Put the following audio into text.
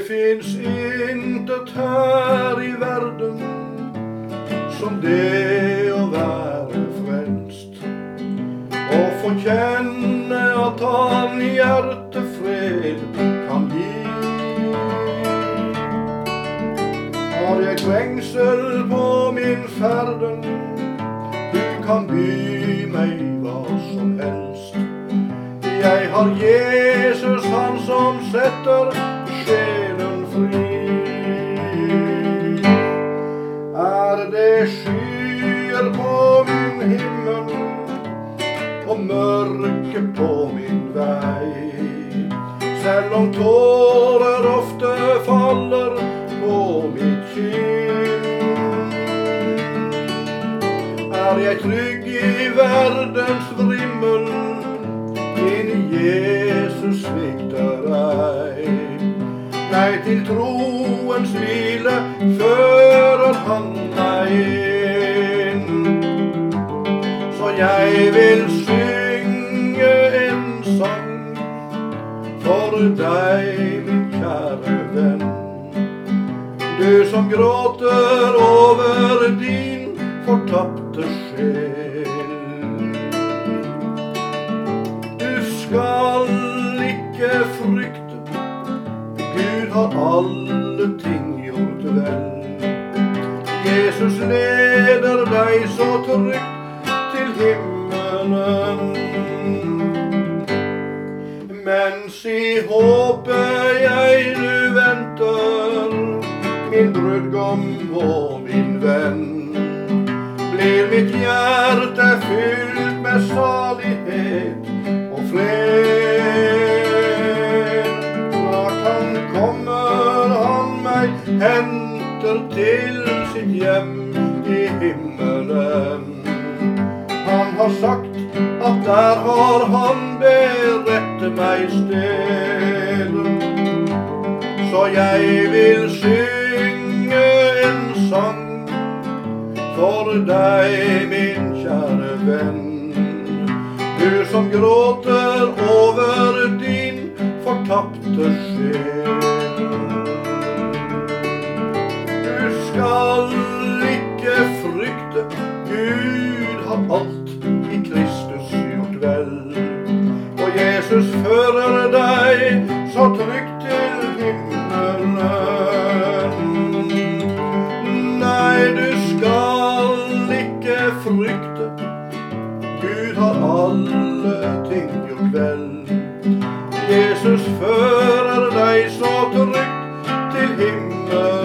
finns intet her i verden som det å være frelst, og få kjenne at han hjertefred kan gi. Har jeg trengsel på min ferden, du kan by meg hva som helst. Jeg har Jesus, han som setter sjelen fri. Det skyer på min himmel og mørke på min vei, selv om tårer ofte faller på mitt kinn. Jeg trygg i verdens vrimmel, min Jesus svikter ei. Nei, til troens hvile fører han meg inn. Så jeg vil synge en sang for deg, min kjære venn. Du som gråter over din fortapte sjel. Du skal ikke frykte, Gud har alle ting gjort vel. Jesus leder deg så trygt til himmelen. Mens i håpet jeg du venter, min brudgom og min venn, blir mitt hjerte fylt med salighet og fred. Henter til sitt hjem i himmelen. Han har sagt at der har han beredt meg sted. Så jeg vil synge en sang for deg, min kjære venn. Du som gråter over din fortapte sjel. Skal ikke frykte, Gud har alt i Kristus gjort vel. Og Jesus fører deg så trygt til himmelen. Nei, du skal ikke frykte, Gud har alle ting gjort vel. Jesus fører deg så trygt til himmelen.